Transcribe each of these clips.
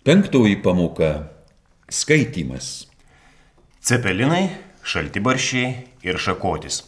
Penktoji pamoka - skaitymas. Cepelinai, šaltibarščiai ir šakotis.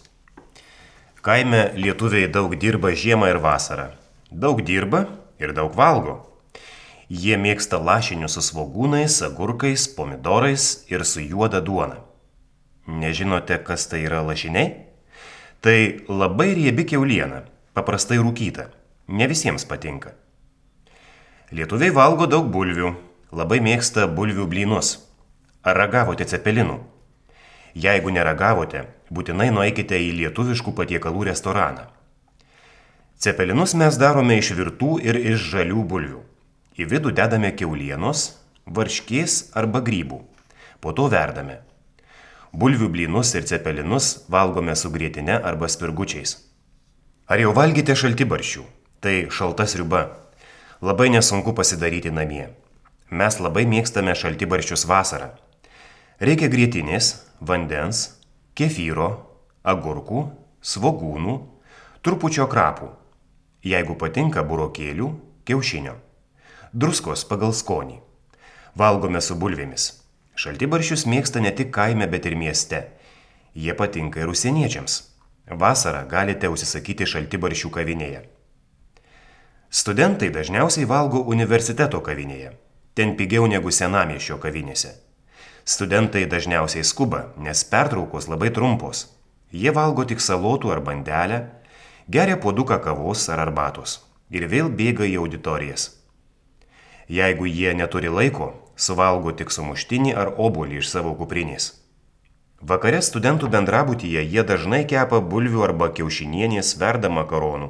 Kaime lietuviai daug dirba žiemą ir vasarą. Daug dirba ir daug valgo. Jie mėgsta lašinius su svogūnais, agurkais, pomidorais ir su juoda duona. Nežinote, kas tai yra lašiniai? Tai labai riebi kiauliena, paprastai rūkyta. Ne visiems patinka. Lietuviai valgo daug bulvių, labai mėgsta bulvių blynus. Ar ragavote cepelinų? Jeigu neragavote, būtinai nueikite į lietuviškų patiekalų restoraną. Cepelinus mes darome iš virtų ir iš žalių bulvių. Į vidų dedame kiaulienos, varškės arba grybų. Po to verdame. Bulvių blynus ir cepelinus valgome su grietine arba spirgučiais. Ar jau valgėte šaltibarščių? Tai šalta sriuba. Labai nesunku pasidaryti namie. Mes labai mėgstame šaltibarščius vasarą. Reikia grietinės, vandens, kefyro, agurkų, svogūnų, trupučio krapų. Jeigu patinka burokėlių, kiaušinio. Druskos pagal skonį. Valgome su bulvėmis. Šaltibarščius mėgsta ne tik kaime, bet ir mieste. Jie patinka ir užsieniečiams. Vasarą galite užsisakyti šaltibarščių kavinėje. Studentai dažniausiai valgo universiteto kavinėje. Ten pigiau negu senamiesčio kavinėse. Studentai dažniausiai skuba, nes pertraukos labai trumpos. Jie valgo tik salotų ar bandelę, geria puoduką kavos ar arbatos ir vėl bėga į auditorijas. Jeigu jie neturi laiko, suvalgo tik sumuštinį ar obuolį iš savo kuprinės. Vakare studentų bendrabutyje jie dažnai kepa bulvių arba kiaušinienės verda makaronų.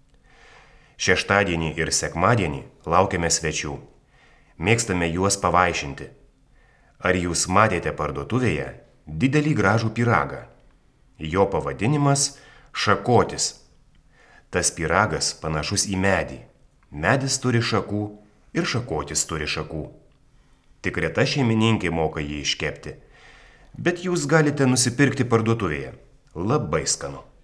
Šeštadienį ir sekmadienį laukiame svečių. Mėgstame juos pavaišinti. Ar jūs matėte parduotuvėje didelį gražų pyragą? Jo pavadinimas - šakotis. Tas pyragas panašus į medį. Medis turi šakų ir šakotis turi šakų. Tik reta šeimininkė moka jį iškepti, bet jūs galite nusipirkti parduotuvėje. Labai skanu.